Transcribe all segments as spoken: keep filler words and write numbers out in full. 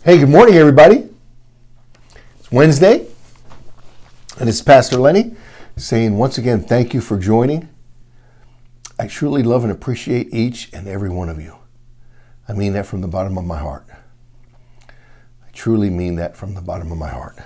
Hey, good morning, everybody. It's Wednesday, and it's Pastor Lenny saying once again, thank you for joining. I truly love and appreciate each and every one of you. I mean that from the bottom of my heart. I truly mean that from the bottom of my heart.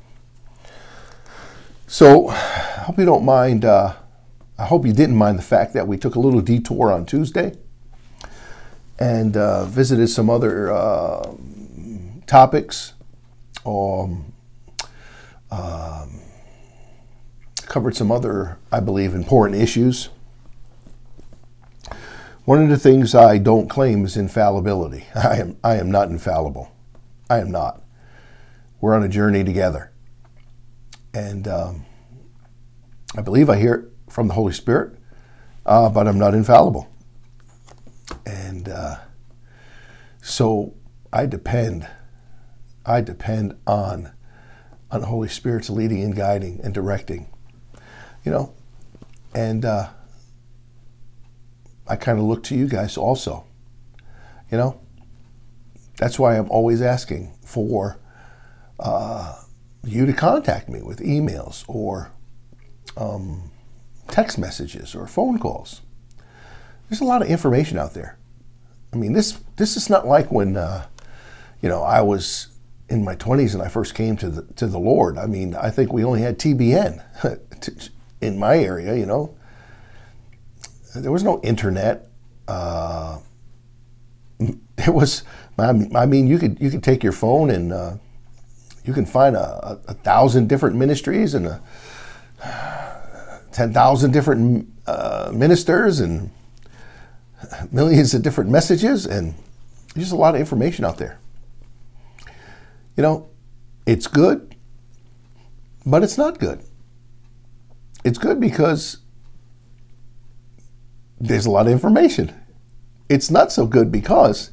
So, I hope you don't mind, uh, I hope you didn't mind the fact that we took a little detour on Tuesday and uh, visited some other uh, topics, um, um, covered some other, I believe, important issues. One of the things I don't claim is infallibility. I am I am not infallible. I am not. We're on a journey together. And um, I believe I hear it from the Holy Spirit, uh, but I'm not infallible. And uh, so I depend I depend on, on the Holy Spirit's leading and guiding and directing, you know, and uh, I kind of look to you guys also, you know. That's why I'm always asking for uh, you to contact me with emails or um, text messages or phone calls. There's a lot of information out there. I mean, this this is not like when, uh, you know, I was in my twenties and I first came to the to the Lord. I mean, I think we only had T B N in my area, you know. There was no internet. Uh, it was, I mean, I mean, you could you could take your phone and uh, you can find a, a, a thousand different ministries and a, ten thousand different uh, ministers and millions of different messages, and there's just a lot of information out there. You know, it's good, but it's not good. It's good because there's a lot of information. It's not so good because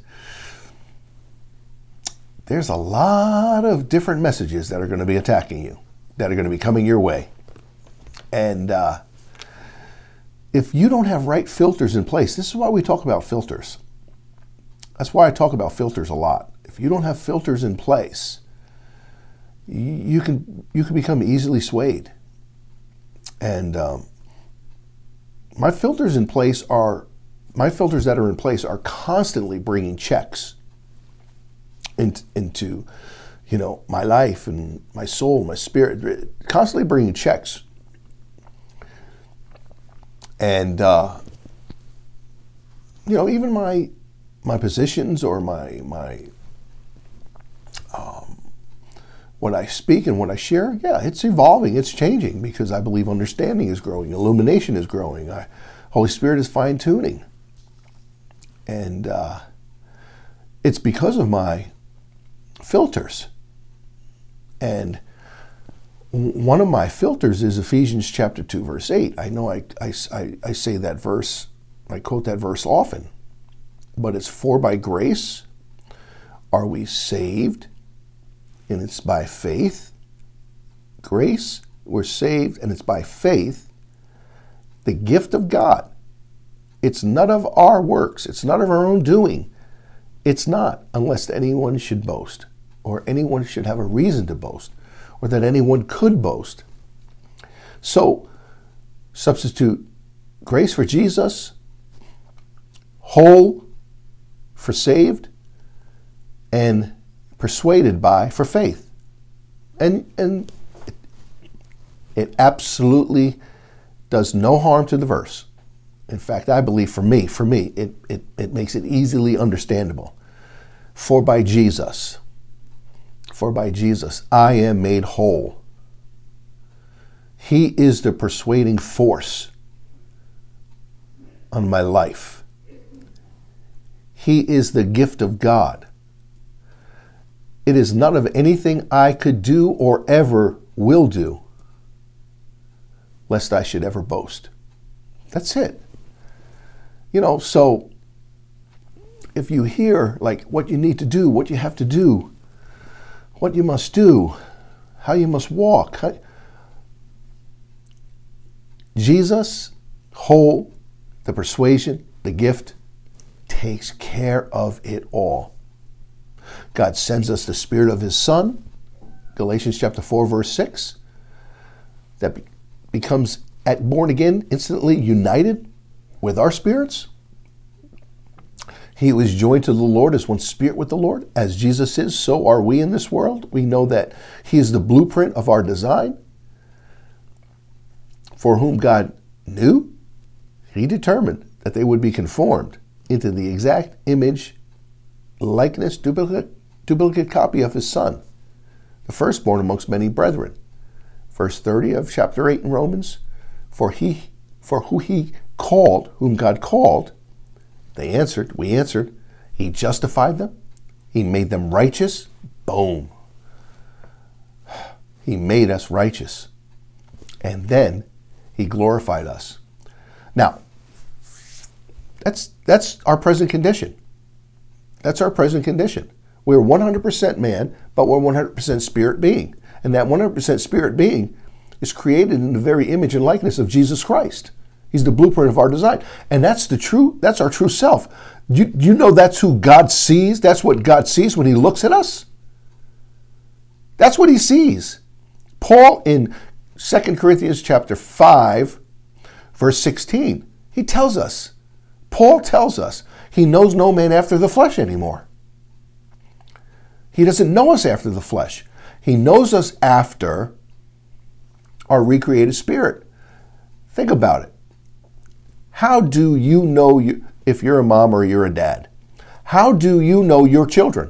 there's a lot of different messages that are going to be attacking you, that are going to be coming your way. And uh, if you don't have right filters in place, this is why we talk about filters. That's why I talk about filters a lot. If you don't have filters in place, you can you can become easily swayed. And um, my filters in place are my filters that are in place are constantly bringing checks into, into you know, my life and my soul, my spirit, constantly bringing checks. And uh, you know, even my my positions or my my um, what I speak and what I share, yeah, it's evolving, it's changing, because I believe understanding is growing, illumination is growing, I, Holy Spirit is fine tuning, and uh, it's because of my filters. And one of my filters is Ephesians chapter two, verse eight. I know I, I, I, I say that verse, I quote that verse often, but it's for by grace are we saved, and it's by faith. Grace, we're saved, and it's by faith, the gift of God. It's none of our works. It's none of our own doing. It's not, unless anyone should boast, or anyone should have a reason to boast, or that anyone could boast. So, substitute grace for Jesus, whole for saved, and persuaded by for faith. And and it, it absolutely does no harm to the verse. In fact, I believe for me, for me, it, it, it makes it easily understandable. For by Jesus, for by Jesus, I am made whole. He is the persuading force on my life. He is the gift of God. It is none of anything I could do or ever will do, lest I should ever boast. That's it. You know, so if you hear like what you need to do, what you have to do, what you must do, how you must walk, how... Jesus, whole, the persuasion, the gift, takes care of it all. God sends us the Spirit of His Son, Galatians chapter four, verse six, that be- becomes, at born again, instantly united with our spirits. He who is joined to the Lord is one spirit with the Lord. As Jesus is, so are we in this world. We know that He is the blueprint of our design. For whom God knew, He determined that they would be conformed into the exact image, likeness, duplicate, duplicate copy of His Son, the firstborn amongst many brethren. Verse thirty of chapter eight in Romans, for he, for who He called, whom God called, they answered, we answered, He justified them, He made them righteous. Boom. He made us righteous. And then He glorified us. Now, that's that's our present condition. That's our present condition. We're one hundred percent man, but we're one hundred percent spirit being. And that one hundred percent spirit being is created in the very image and likeness of Jesus Christ. He's the blueprint of our design. And that's the true, that's our true self. You, you know that's who God sees? That's what God sees when He looks at us? That's what He sees. Paul in Second Corinthians chapter five, verse sixteen, he tells us, Paul tells us, he knows no man after the flesh anymore. He doesn't know us after the flesh. He knows us after our recreated spirit. Think about it. How do you know you, if you're a mom or you're a dad? How do you know your children?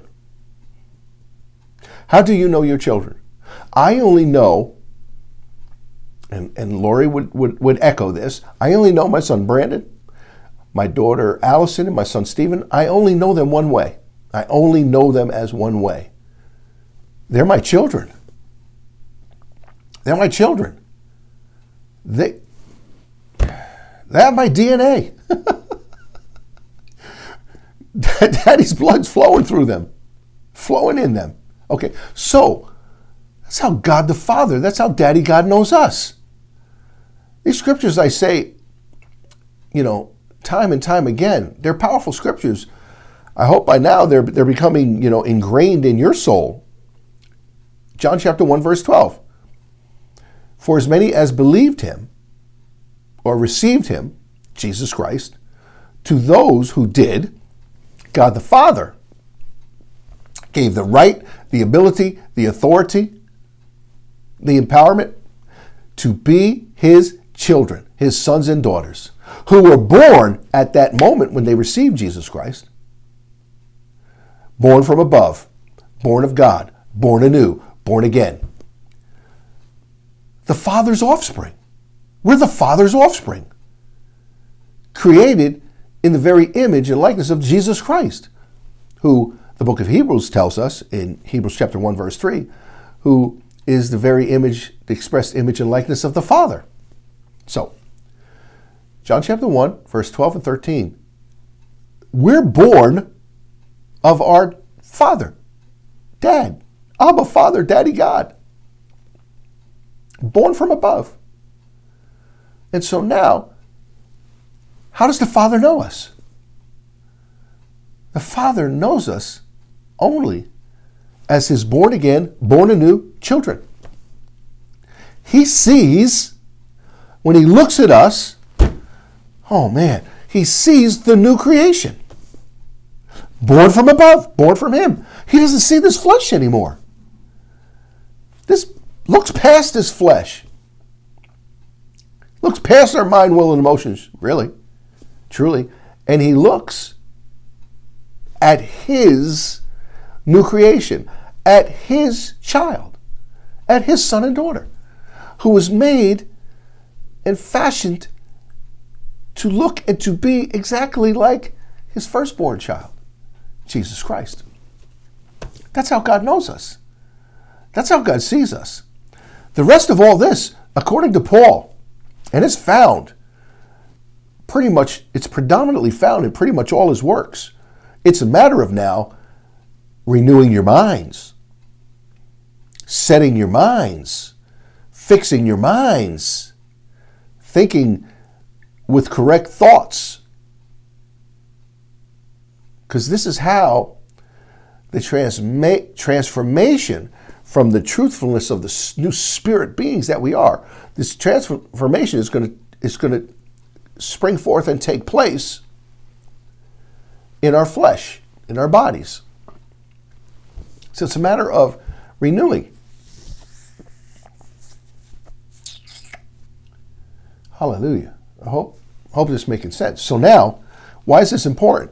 How do you know your children? I only know, and, and Lori would, would, would echo this, I only know my son Brandon, my daughter Allison, and my son Stephen. I only know them one way. I only know them as one way. They're my children. They're my children. They, they have my D N A. Daddy's blood's flowing through them, flowing in them. Okay, so that's how God the Father, that's how Daddy God knows us. These scriptures, I say, you know, time and time again, they're powerful scriptures. I hope by now they're they're becoming, you know, ingrained in your soul. John chapter one, verse twelve. For as many as believed Him or received Him, Jesus Christ, to those who did, God the Father gave the right, the ability, the authority, the empowerment to be His children, His sons and daughters, who were born at that moment when they received Jesus Christ. Born from above, born of God, born anew, born again. The Father's offspring. We're the Father's offspring. Created in the very image and likeness of Jesus Christ, who the book of Hebrews tells us in Hebrews chapter one, verse three, who is the very image, the expressed image and likeness of the Father. So, John chapter one, verse twelve and thirteen. We're born of our Father, Dad, Abba, Father, Daddy God. Born from above. And so now, how does the Father know us? The Father knows us only as His born again, born anew children. He sees, when He looks at us, oh man, He sees the new creation. Born from above, born from Him. He doesn't see this flesh anymore. This looks past this flesh. Looks past our mind, will, and emotions, really, truly. And He looks at His new creation, at His child, at His son and daughter, who was made and fashioned to look and to be exactly like His firstborn child, Jesus Christ. That's how God knows us. That's how God sees us. The rest of all this, according to Paul, and it's found, pretty much, it's predominantly found in pretty much all his works. It's a matter of now renewing your minds, setting your minds, fixing your minds, thinking with correct thoughts. Because this is how the transma- transformation from the truthfulness of the new spirit beings that we are. This transformation is going to is going to spring forth and take place in our flesh, in our bodies. So it's a matter of renewing. Hallelujah. I hope, hope this is making sense. So now, why is this important?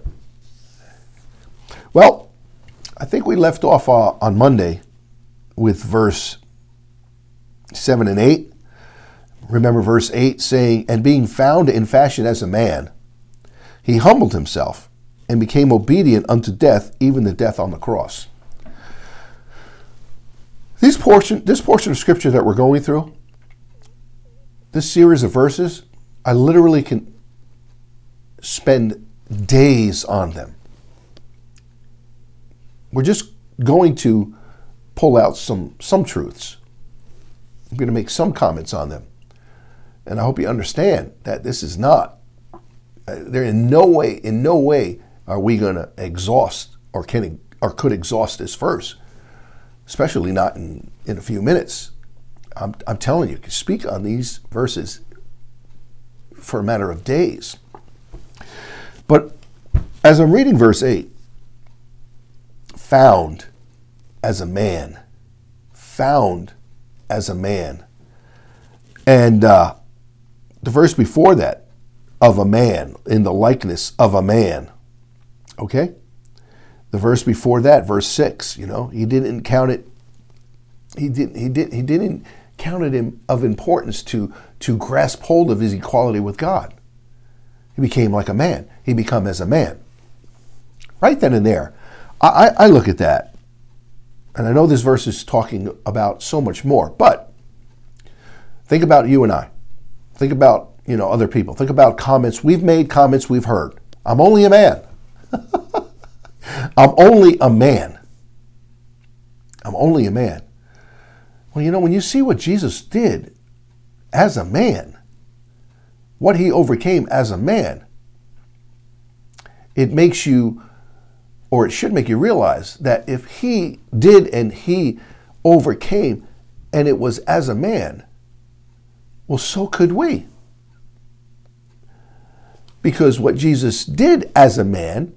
Well, I think we left off uh, on Monday with verse seven and eight. Remember verse eight saying, "And being found in fashion as a man, he humbled himself and became obedient unto death, even the death on the cross." These portion, this portion of scripture that we're going through, this series of verses, I literally can spend days on them. We're just going to pull out some, some truths. I'm going to make some comments on them. And I hope you understand that this is not, uh, there in no way, in no way are we going to exhaust or can or could exhaust this verse, especially not in, in a few minutes. I'm, I'm telling you, you can speak on these verses for a matter of days. But as I'm reading verse eight, found as a man, found as a man. And uh, the verse before that, of a man, in the likeness of a man. Okay? The verse before that, verse six, you know, he didn't count it, he didn't, he did, he didn't count it in, of importance to, to grasp hold of his equality with God. He became like a man. He become as a man. Right then and there, I, I look at that, and I know this verse is talking about so much more, but think about you and I. Think about, you know, other people. Think about comments we've made, comments we've heard. I'm only a man. I'm only a man. I'm only a man. Well, you know, when you see what Jesus did as a man, what he overcame as a man, it makes you, or it should make you realize that if he did and he overcame and it was as a man, well, so could we. Because what Jesus did as a man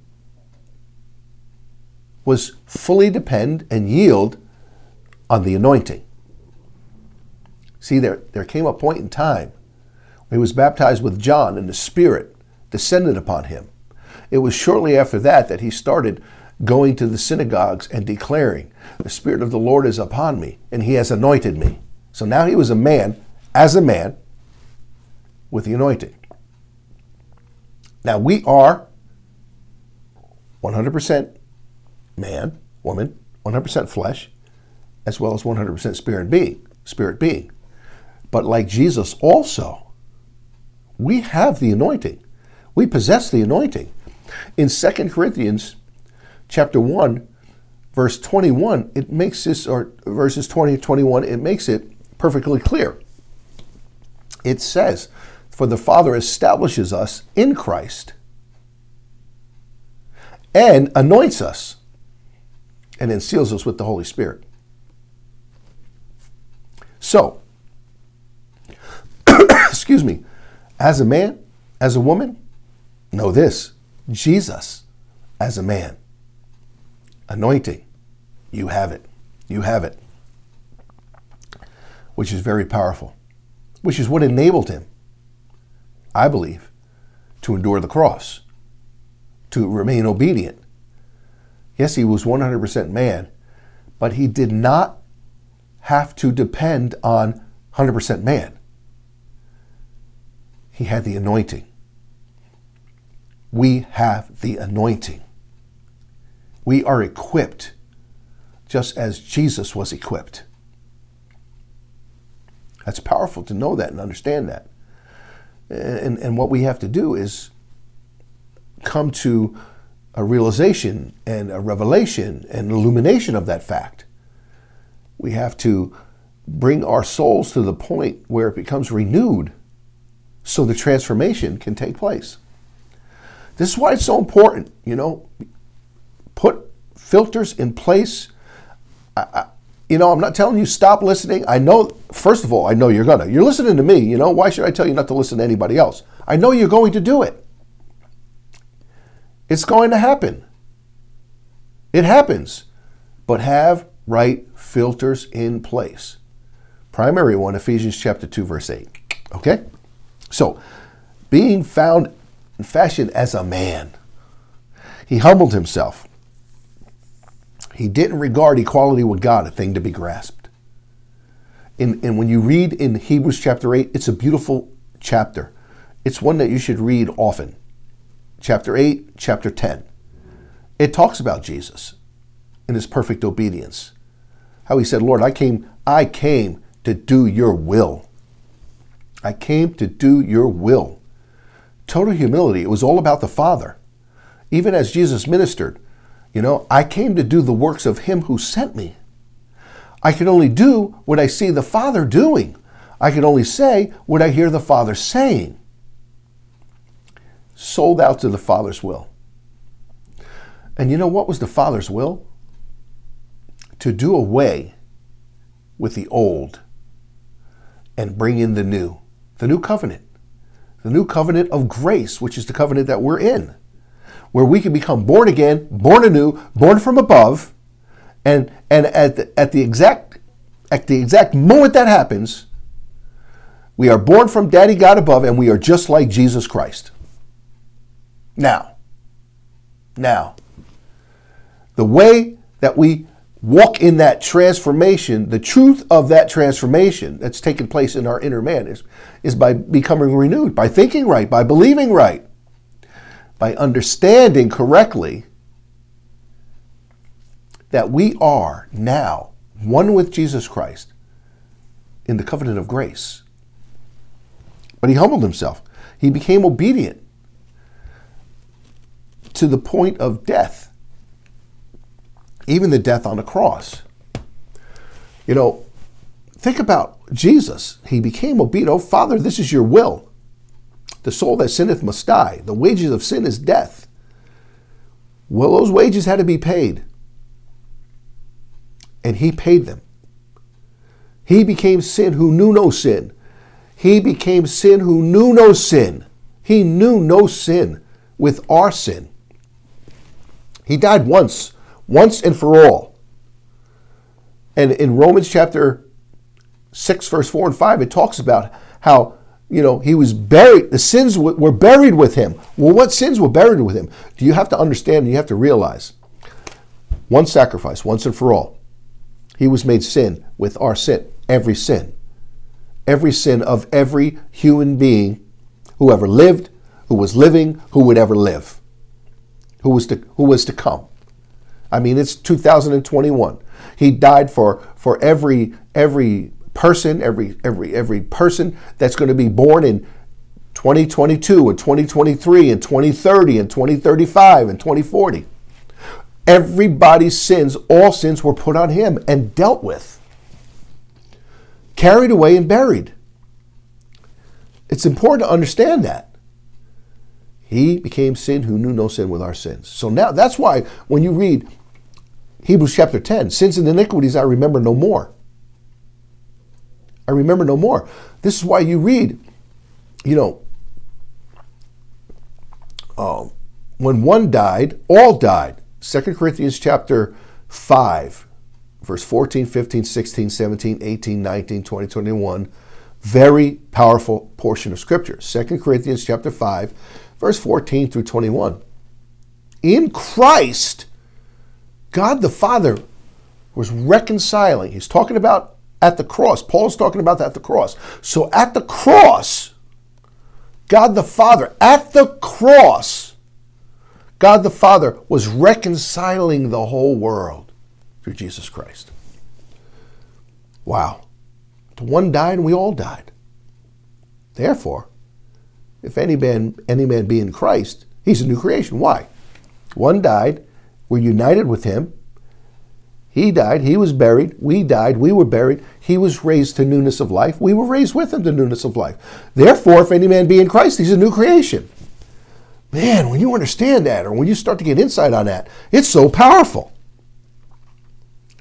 was fully depend and yield on the anointing. See, there, there came a point in time when he was baptized with John and the Spirit descended upon him. It was shortly after that that he started going to the synagogues and declaring, "The Spirit of the Lord is upon me, and he has anointed me." So now he was a man, as a man, with the anointing. Now we are one hundred percent man, woman, one hundred percent flesh, as well as one hundred percent spirit being, spirit being. But like Jesus also, we have the anointing. We possess the anointing. In Second Corinthians chapter one, verse twenty-one, it makes this, or verses twenty and twenty-one, it makes it perfectly clear. It says, "For the Father establishes us in Christ and anoints us, and then seals us with the Holy Spirit." So, excuse me, as a man, as a woman, know this: Jesus as a man, anointing, you have it. You have it. Which is very powerful. Which is what enabled him, I believe, to endure the cross, to remain obedient. Yes, he was one hundred percent man, but he did not have to depend on one hundred percent man. He had the anointing. We have the anointing. We are equipped just as Jesus was equipped. That's powerful to know that and understand that. And, and what we have to do is come to a realization and a revelation and illumination of that fact. We have to bring our souls to the point where it becomes renewed so the transformation can take place. This is why it's so important, you know, put filters in place. I, I, you know, I'm not telling you stop listening. I know, first of all, I know you're gonna. You're listening to me, you know. Why should I tell you not to listen to anybody else? I know you're going to do it. It's going to happen. It happens. But have right filters in place. Primary one, Ephesians chapter two, verse eight. Okay? So, being found and fashioned as a man, he humbled himself. He didn't regard equality with God a thing to be grasped. And, and when you read in Hebrews chapter eight, it's a beautiful chapter. It's one that you should read often. Chapter eight, chapter ten. It talks about Jesus in his perfect obedience. How he said, Lord, I came, I came to do your will. I came to do your will. Total humility. It was all about the Father. Even as Jesus ministered, you know, I came to do the works of him who sent me. I can only do what I see the Father doing. I can only say what I hear the Father saying. Sold out to the Father's will. And you know what was the Father's will? To do away with the old and bring in the new, the new covenant, the new covenant of grace, which is the covenant that we're in, where we can become born again, born anew, born from above, and and at the, at the exact at the exact moment that happens, we are born from Daddy God above, and we are just like Jesus Christ. Now, now, the way that we walk in that transformation, the truth of that transformation that's taken place in our inner man is, is by becoming renewed, by thinking right, by believing right, by understanding correctly that we are now one with Jesus Christ in the covenant of grace. But he humbled himself. He became obedient to the point of death, even the death on the cross. You know, think about Jesus. He became obedient. Oh, Father, this is your will. The soul that sinneth must die. The wages of sin is death. Well, those wages had to be paid. And he paid them. He became sin who knew no sin. He became sin who knew no sin. He knew no sin with our sin. He died once, once and for all. And in Romans chapter six, verse four and five, it talks about how, you know, he was buried. The sins were buried with him. Well, what sins were buried with him? Do you have to understand and you have to realize? One sacrifice, once and for all. He was made sin with our sin, every sin. Every sin of every human being who ever lived, who was living, who would ever live, who was to, who was to come. I mean, it's two thousand twenty-one. He died for, for every every person, every every every person that's going to be born in twenty twenty-two and twenty twenty-three and twenty thirty and twenty thirty-five and twenty forty. Everybody's sins, all sins were put on him and dealt with, carried away and buried. It's important to understand that. He became sin who knew no sin with our sins. So now that's why when you read Hebrews chapter ten, sins and iniquities I remember no more. I remember no more. This is why you read, you know, uh, when one died, all died. Second Corinthians chapter five, verse fourteen, fifteen, sixteen, seventeen, eighteen, nineteen, twenty, twenty-one. Very powerful portion of Scripture. Second Corinthians chapter five, verse fourteen through twenty-one. In Christ, God the Father was reconciling. He's talking about at the cross. Paul's talking about that at the cross. So at the cross, God the Father, at the cross, God the Father was reconciling the whole world through Jesus Christ. Wow. The one died and we all died. Therefore, if any man, any man be in Christ, he's a new creation. Why? One died, we're united with him. He died, he was buried, we died, we were buried. He was raised to newness of life. We were raised with him to newness of life. Therefore, if any man be in Christ, he's a new creation. Man, when you understand that, or when you start to get insight on that, it's so powerful.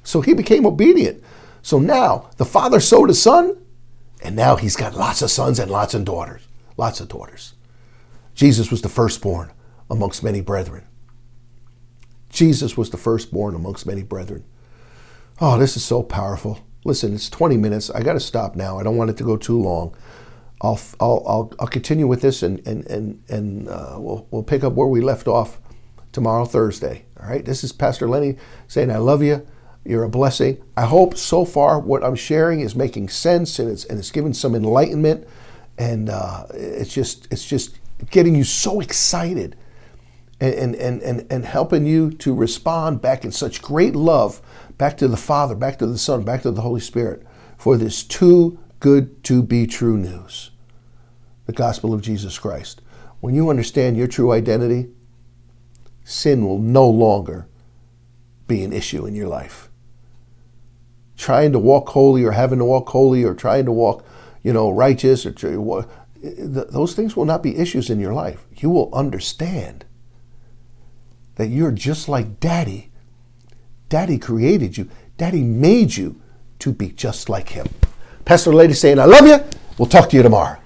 So he became obedient. So now the Father sowed a son, and now he's got lots of sons and lots of daughters. Lots of daughters. Jesus was the firstborn amongst many brethren. Jesus was the firstborn amongst many brethren. Oh, this is so powerful. Listen, it's twenty minutes. I got to stop now. I don't want it to go too long. I'll I'll I'll, I'll continue with this, and and and and uh, we'll we'll pick up where we left off tomorrow, Thursday. All right. This is Pastor Lenny saying, I love you. You're a blessing. I hope so far what I'm sharing is making sense, and it's and it's giving some enlightenment, and uh, it's just it's just getting you so excited, and and and and helping you to respond back in such great love back to the Father, back to the Son, back to the Holy Spirit for this too good to be true news, the gospel of Jesus Christ. When you understand your true identity, sin will no longer be an issue in your life. Trying to walk holy or having to walk holy or trying to walk, you know, righteous, or those things will not be issues in your life. You will understand that you're just like Daddy. Daddy created you. Daddy made you to be just like him. Pastor Lady saying, I love you. We'll talk to you tomorrow.